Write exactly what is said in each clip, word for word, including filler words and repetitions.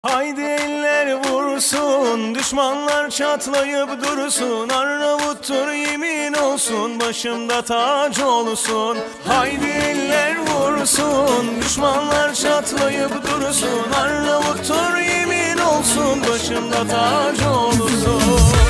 Haydi eller vursun, düşmanlar çatlayıp dursun. Arnavuttur yemin olsun, başımda tac olsun. Haydi eller vursun, düşmanlar çatlayıp dursun. Arnavuttur yemin olsun, başımda tac olsun.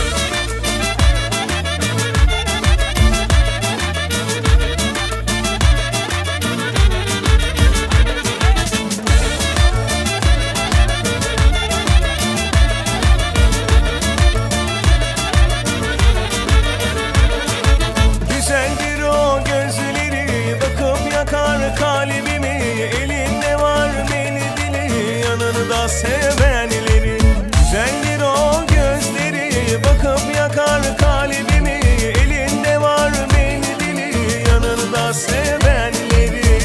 Güzeldir o gözleri, bakıp yakar kalbimi. Elinde var mendili, yanında sevenleri. Güzeldir o gözleri, bakıp yakar kalbimi. Elinde var mendili, yanında sevenleri.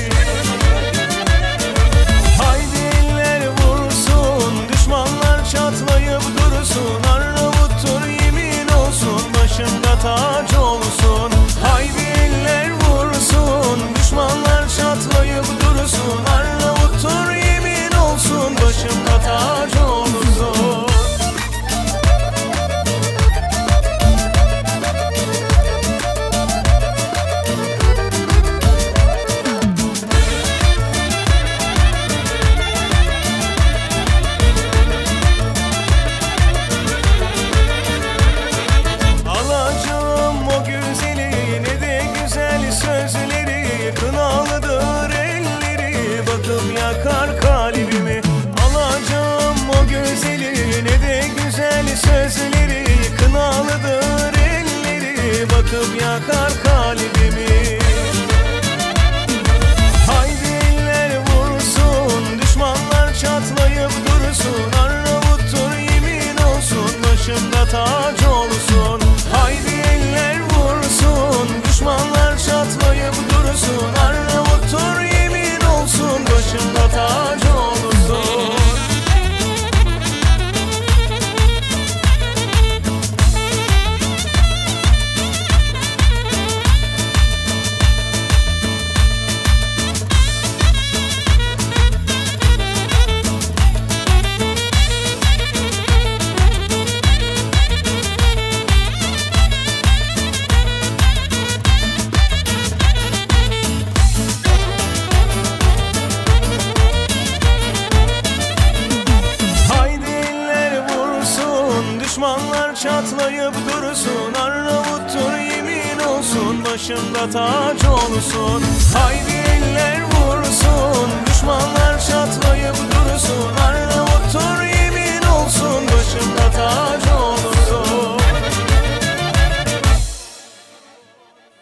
Haydi eller vursun, düşmanlar çatlayıp dursun. Arnavuttur yemin olsun, başımda tac olsun. Haydi eller vursun, düşmanlar çatlayıp dursun. Arnavuttur yemin olsun, başımda tac olsun. Alacağım o güzeli, ne de güzel sözleri. Kınalıdır elleri, bakıp yakar kalbimi. Alacağım o güzeli, ne de güzel sözleri. Kınalıdır elleri, bakıp yakar kalbimi. Haydi eller vursun, düşmanlar çatlayıp dursun. Arnavuttur yemin olsun, başımda tac olsun. Haydi eller vursun, düşmanlar çatlayıp dursun. Arnavuttur yemin olsun, başımda tac olsun. Düşmanlar çatlayıp dursun. Arnavuttur yemin olsun, başımda tac olsun. Haydi eller vursun, düşmanlar çatlayıp